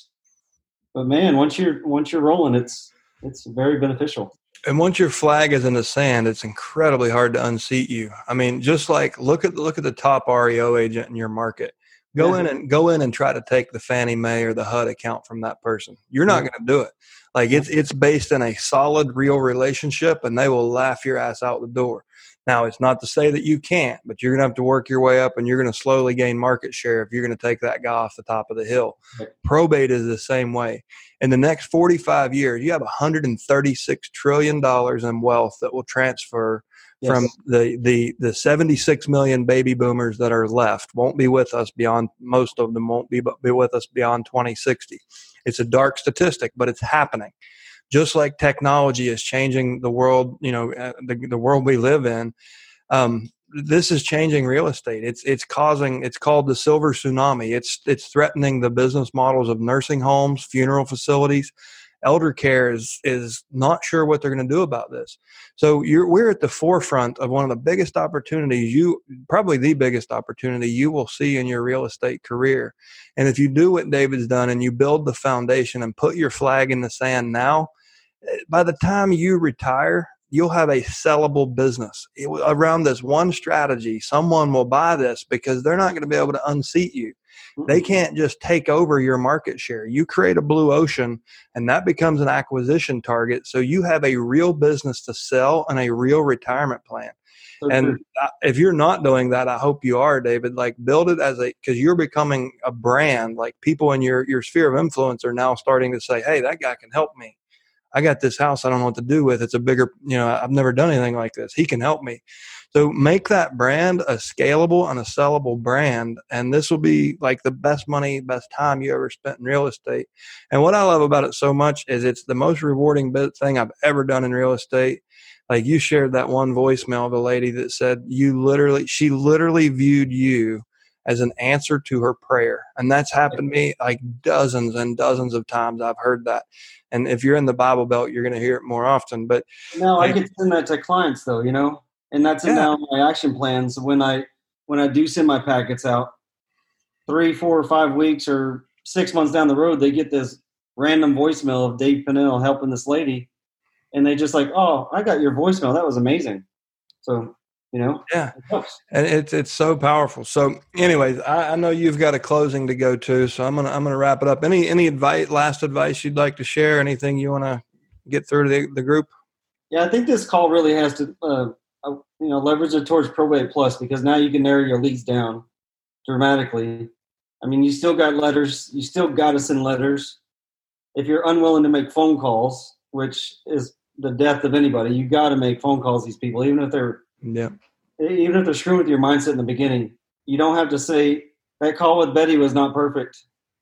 But man, once you're once you're rolling, it's it's very beneficial. And once your flag is in the sand, it's incredibly hard to unseat you. I mean, just like look at look at the top R E O agent in your market. Go yeah. in and go in and try to take the Fannie Mae or the H U D account from that person. You're not going to do it. Like it's it's based in a solid, real relationship, and they will laugh your ass out the door. Now, it's not to say that you can't, but you're going to have to work your way up, and you're going to slowly gain market share if you're going to take that guy off the top of the hill. Probate is the same way. In the next forty-five years, you have one hundred thirty-six trillion dollars in wealth that will transfer yes. from the, the, the seventy-six million baby boomers that are left. Won't be with us beyond, most of them won't be, be with us beyond twenty sixty. It's a dark statistic, but it's happening. Just like technology is changing the world, you know, uh, the, the world we live in, um, this is changing real estate. It's it's causing. It's called the silver tsunami. It's it's threatening the business models of nursing homes, funeral facilities. Elder care is is not sure what they're going to do about this. So you're we're at the forefront of one of the biggest opportunities you probably the biggest opportunity you will see in your real estate career. And if you do what David's done and you build the foundation and put your flag in the sand now, by the time you retire, you'll have a sellable business. It, around this one strategy, someone will buy this because they're not going to be able to unseat you. They can't just take over your market share. You create a blue ocean, and that becomes an acquisition target. So you have a real business to sell and a real retirement plan. So and true. If you're not doing that, I hope you are, David. Like build it as a, because you're becoming a brand. Like people in your, your sphere of influence are now starting to say, "Hey, that guy can help me. I got this house I don't know what to do with. It's a bigger, you know, I've never done anything like this. He can help me." So make that brand a scalable and a sellable brand. And this will be like the best money, best time you ever spent in real estate. And what I love about it so much is it's the most rewarding thing I've ever done in real estate. Like you shared that one voicemail of a lady that said you literally, she literally viewed you as an answer to her prayer. And that's happened to me like dozens and dozens of times. I've heard that. And if you're in the Bible Belt, you're going to hear it more often. But no, I get to send that to clients though, you know, and that's in yeah. now my action plans. When I, when I do send my packets out three, four or five weeks or six months down the road, they get this random voicemail of Dave Pennell helping this lady. And they just like, "Oh, I got your voicemail. That was amazing." So, you know, yeah, it and it's it's so powerful. So, anyways, I, I know you've got a closing to go to, so I'm gonna I'm gonna wrap it up. Any any advice, last advice you'd like to share? Anything you want to get through to the, the group? Yeah, I think this call really has to, uh, uh, you know, leverage it towards Probate Plus, because now you can narrow your leads down dramatically. I mean, you still got letters. You still got to send letters. If you're unwilling to make phone calls, which is the death of anybody, you got to make phone calls to these people, even if they're yeah, even if they're screwing with your mindset in the beginning. You don't have to say that call with Betty was not perfect,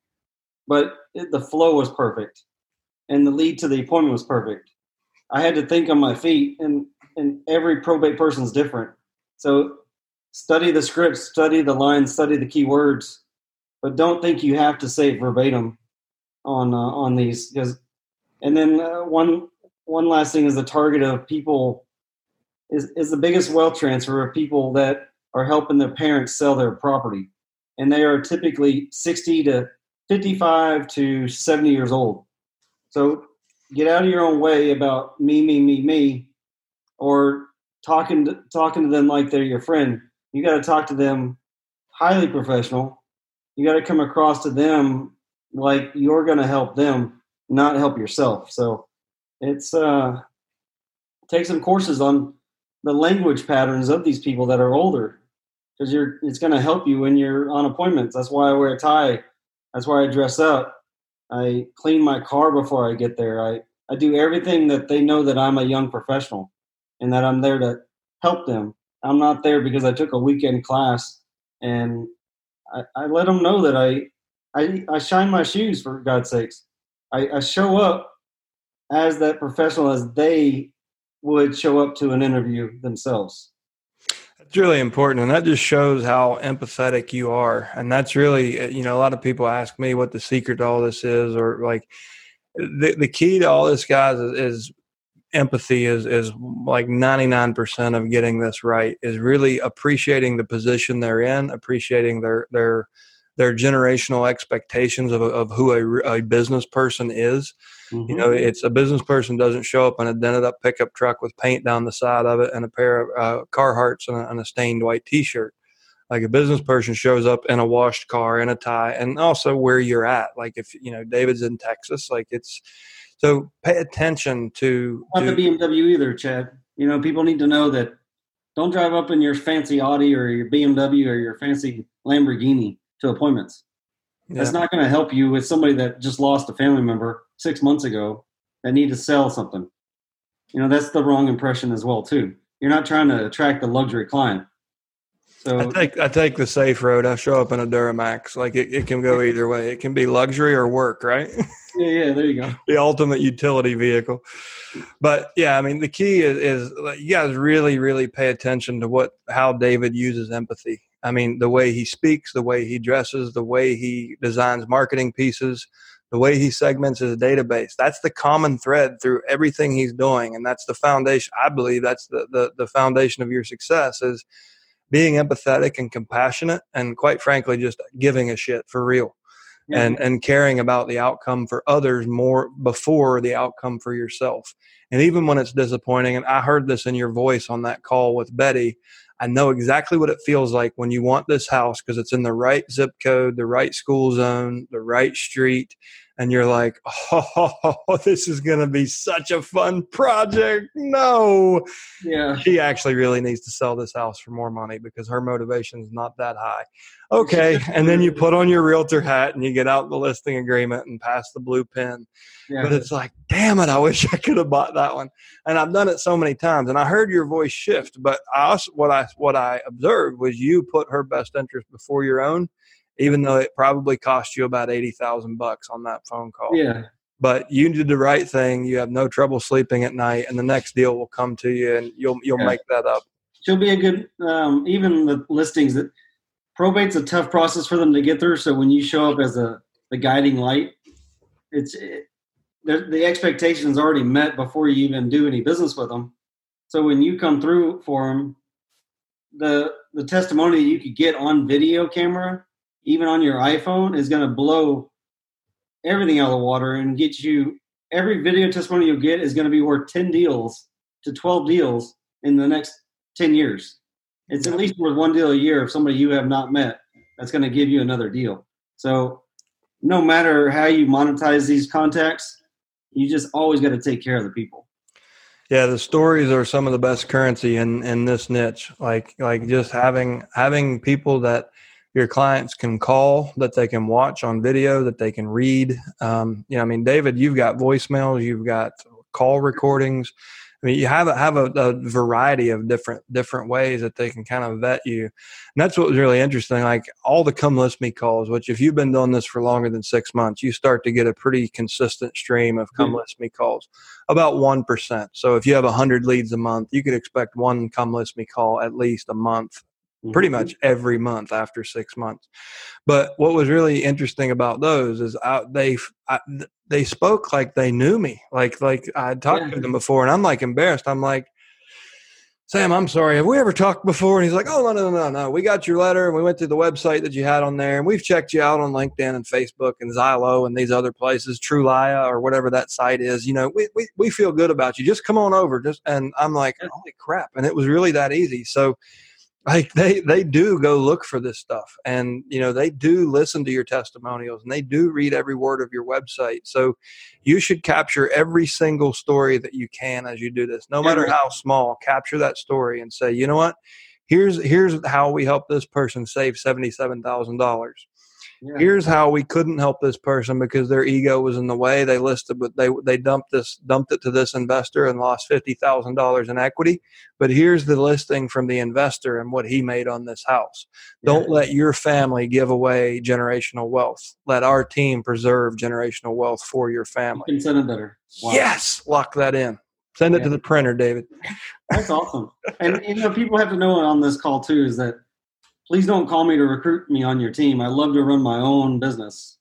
but it, the flow was perfect, and the lead to the appointment was perfect. I had to think on my feet, and and every probate person's different. So study the script, study the lines, study the key words, but don't think you have to say it verbatim on uh, on these. Because, and then uh, one. One last thing is the target of people is, is the biggest wealth transfer of people that are helping their parents sell their property. And they are typically sixty to fifty-five to seventy years old. So get out of your own way about me, me, me, me, or talking to, talking to them like they're your friend. You got to talk to them highly professional. You got to come across to them like you're going to help them, not help yourself. So It's uh, take some courses on the language patterns of these people that are older, because you're it's going to help you when you're on appointments. That's why I wear a tie. That's why I dress up. I clean my car before I get there. I, I do everything that they know that I'm a young professional and that I'm there to help them. I'm not there because I took a weekend class and I, I let them know that I, I, I shine my shoes, for God's sakes. I, I show up as that professional as they would show up to an interview themselves. It's really important, and that just shows how empathetic you are. And that's really, you know, a lot of people ask me what the secret to all this is, or like the the key to all this, guys, is, is empathy. Is is like ninety-nine percent of getting this right. Is really appreciating the position they're in, appreciating their their their generational expectations of of who a, a business person is. Mm-hmm. You know, it's a business person doesn't show up in a dented up pickup truck with paint down the side of it and a pair of uh, Carhartts and a, and a stained white T-shirt. Like a business person shows up in a washed car and a tie, and also where you're at. Like if, you know, David's in Texas, like it's, so pay attention to. Not to, the B M W either, Chad. You know, people need to know that don't drive up in your fancy Audi or your B M W or your fancy Lamborghini to appointments. Yeah. That's not going to help you with somebody that just lost a family member six months ago that need to sell something. You know, that's the wrong impression as well, too. You're not trying to attract the luxury client. So I take I take the safe road. I show up in a Duramax. Like it, it can go either way. It can be luxury or work, right? Yeah, yeah, there you go. The ultimate utility vehicle. But yeah, I mean, the key is, is you guys really, really pay attention to what how David uses empathy. I mean, the way he speaks, the way he dresses, the way he designs marketing pieces, the way he segments his database. That's the common thread through everything he's doing. And that's the foundation. I believe that's the, the, the foundation of your success is being empathetic and compassionate and, quite frankly, just giving a shit for real. Yeah. and and caring about the outcome for others more before the outcome for yourself. And even when it's disappointing, and I heard this in your voice on that call with Betty, I know exactly what it feels like when you want this house because it's in the right zip code, the right school zone, the right street, and you're like, oh, this is going to be such a fun project. No. Yeah. She actually really needs to sell this house for more money because her motivation is not that high. Okay. And then you put on your realtor hat and you get out the listing agreement and pass the blue pen. Yeah. But it's like, damn it, I wish I could have bought that one. And I've done it so many times. And I heard your voice shift. But I also, what I what I observed was you put her best interest before your own, even though it probably cost you about eighty thousand bucks on that phone call. Yeah. But you did the right thing. You have no trouble sleeping at night, and the next deal will come to you, and you'll you'll yeah. make that up. She'll be a good, um, even the listings that probate's a tough process for them to get through. So when you show up as a the guiding light, it's it, the, the expectation is already met before you even do any business with them. So when you come through for them, the the testimony that you could get on video camera, even on your iPhone, is going to blow everything out of the water and get you – every video testimony you'll get is going to be worth ten deals to twelve deals in the next ten years. It's at least worth one deal a year of somebody you have not met that's going to give you another deal. So no matter how you monetize these contacts, you just always got to take care of the people. Yeah, the stories are some of the best currency in, in this niche. Like like just having having people that – your clients can call, that they can watch on video, that they can read. Um, you know, I mean, David, you've got voicemails, you've got call recordings. I mean, you have a, have a, a variety of different different ways that they can kind of vet you. And that's what was really interesting. Like all the Come List Me calls, which if you've been doing this for longer than six months, you start to get a pretty consistent stream of Come mm-hmm. List Me calls, about one percent. So if you have one hundred leads a month, you could expect one Come List Me call at least a month. Pretty much every month after six months. But what was really interesting about those is I, they I, they spoke like they knew me. Like like I had talked yeah. to them before, and I'm like embarrassed. I'm like, Sam, I'm sorry. Have we ever talked before? And he's like, oh, no, no, no, no. We got your letter, and we went to the website that you had on there, and we've checked you out on LinkedIn and Facebook and Zillow and these other places, TrueLia or whatever that site is. You know, we we we feel good about you. Just come on over. Just And I'm like, holy crap. And it was really that easy. So like they, they do go look for this stuff, and, you know, they do listen to your testimonials, and they do read every word of your website. So you should capture every single story that you can as you do this, no matter how small. Capture that story and say, you know what, here's, here's how we help this person save seventy-seven thousand dollars. Yeah. Here's how we couldn't help this person because their ego was in the way. They listed, but they they dumped this dumped it to this investor and lost fifty thousand dollars in equity. But here's the listing from the investor and what he made on this house. Yeah. Don't let your family give away generational wealth. Let our team preserve generational wealth for your family. You can send it better. Wow. Yes, lock that in. Send it Yeah. to the printer, David. That's awesome. And you know, people have to know on this call too is that please don't call me to recruit me on your team. I love to run my own business.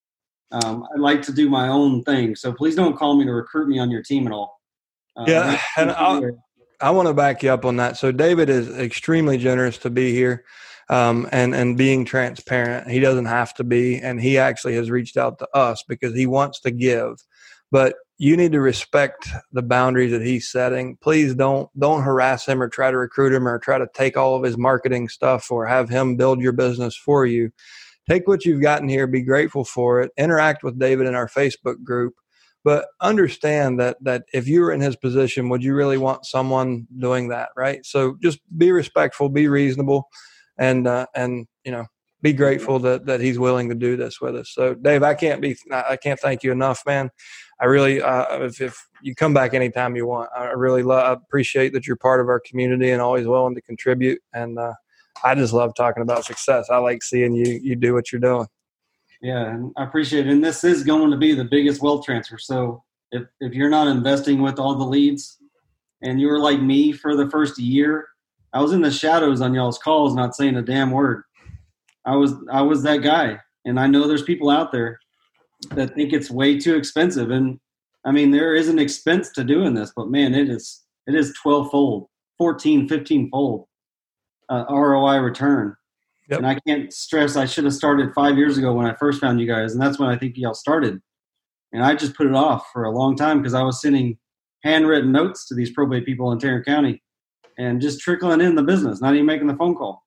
Um, I like to do my own thing. So please don't call me to recruit me on your team at all. Uh, Yeah, and I, I want to back you up on that. So David is extremely generous to be here um, and, and being transparent. He doesn't have to be, and he actually has reached out to us because he wants to give. But you need to respect the boundaries that he's setting. Please don't don't harass him or try to recruit him or try to take all of his marketing stuff or have him build your business for you. Take what you've gotten here, be grateful for it, interact with David in our Facebook group, but understand that that if you were in his position, would you really want someone doing that, right? So just be respectful, be reasonable, and uh, and you know, be grateful that that he's willing to do this with us. So Dave, I can't be I can't thank you enough, man. I really, uh, if, if you come back anytime you want, I really love, I appreciate that you're part of our community and always willing to contribute. And uh, I just love talking about success. I like seeing you you do what you're doing. Yeah, and I appreciate it. And this is going to be the biggest wealth transfer. So if, if you're not investing with all the leads and you were like me for the first year, I was in the shadows on y'all's calls, not saying a damn word. I was I was that guy. And I know there's people out there that think it's way too expensive. And I mean, there is an expense to doing this, but man, it is, it is twelve fold, fourteen, fifteen fold uh, R O I return. Yep. And I can't stress, I should have started five years ago when I first found you guys. And that's when I think y'all started. And I just put it off for a long time because I was sending handwritten notes to these probate people in Tarrant County and just trickling in the business, not even making the phone call.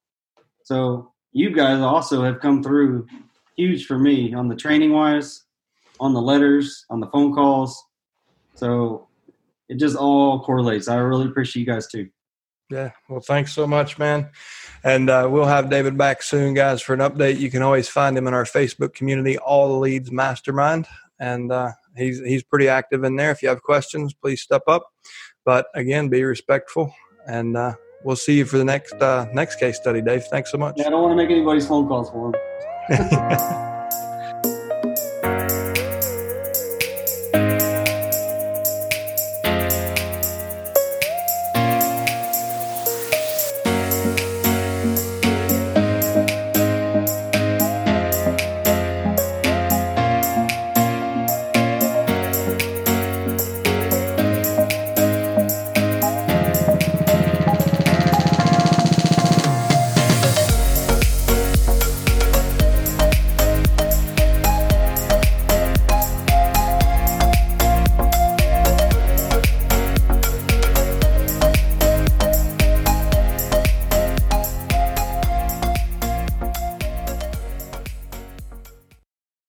So you guys also have come through huge for me on the training wise, on the letters, on the phone calls. So it just all correlates. I really appreciate you guys too. Yeah. Well, thanks so much, man. And uh, we'll have David back soon, guys, for an update. You can always find him in our Facebook community, All the Leads Mastermind. And uh, he's, he's pretty active in there. If you have questions, please step up. But again, be respectful. And uh, we'll see you for the next, uh, next case study, Dave. Thanks so much. Yeah, I don't want to make anybody's phone calls for him.